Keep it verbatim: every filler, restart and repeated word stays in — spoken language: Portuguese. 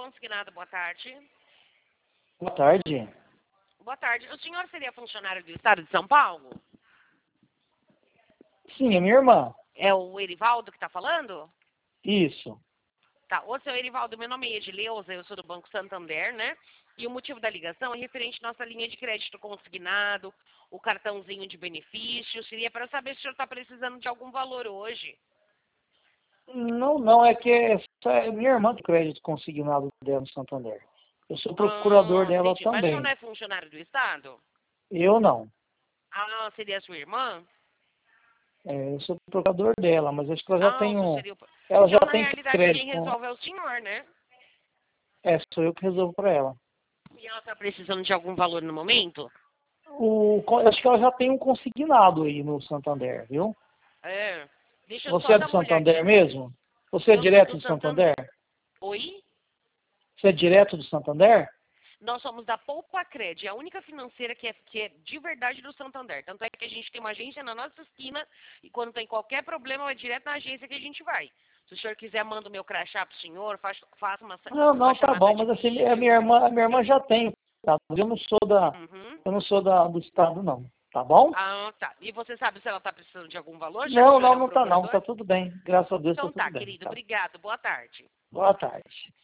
consignado, boa tarde. Boa tarde. Boa tarde. O senhor seria funcionário do Estado de São Paulo? Sim, é minha irmã. É o Erivaldo que está falando? Isso. Tá. Ô, seu Erivaldo, meu nome é Edileuza, eu sou do Banco Santander, né? E o motivo da ligação é referente à nossa linha de crédito consignado, o cartãozinho de benefícios. Seria para saber se o senhor está precisando de algum valor hoje. Não, não, é que essa é minha irmã de crédito consignado dela no Santander. Eu sou procurador Ah, dela entendi. Mas o senhor também. não é funcionário do Estado? Eu não. Ah, seria a sua irmã? É, eu sou procurador dela, mas acho que ela já Ah, o tem senhor um. seria o... Ela já Então, na tem realidade, quem crédito com. resolve é o senhor, né? É, sou eu que resolvo para ela. E ela está precisando de algum valor no momento? O, acho que ela já tem um consignado aí no Santander, viu? É. Deixa eu Você só é dar do uma Santander olhadinha. mesmo? Você é Eu sou direto do do Santander. Santander? Oi? Você é direto do Santander? Nós somos da Poupacred, a única financeira que é, que é de verdade do Santander. Tanto é que a gente tem uma agência na nossa esquina e quando tem qualquer problema é direto na agência que a gente vai. Se o senhor quiser, manda o meu crachá pro senhor, faz, faça uma, Não, uma não, tá chamada bom, de mas assim, a vídeo. minha irmã, a minha irmã já tem, tá? Eu não sou da, Uhum. eu não sou da, do estado, não, tá bom? Ah, tá. E você sabe se ela está precisando de algum valor, já que o Não, senhor não, é o não tá não, procurador? tá tudo bem. Graças a Deus tá Então tudo tá, bem, querido. tá? Obrigado. Boa tarde. Boa tarde.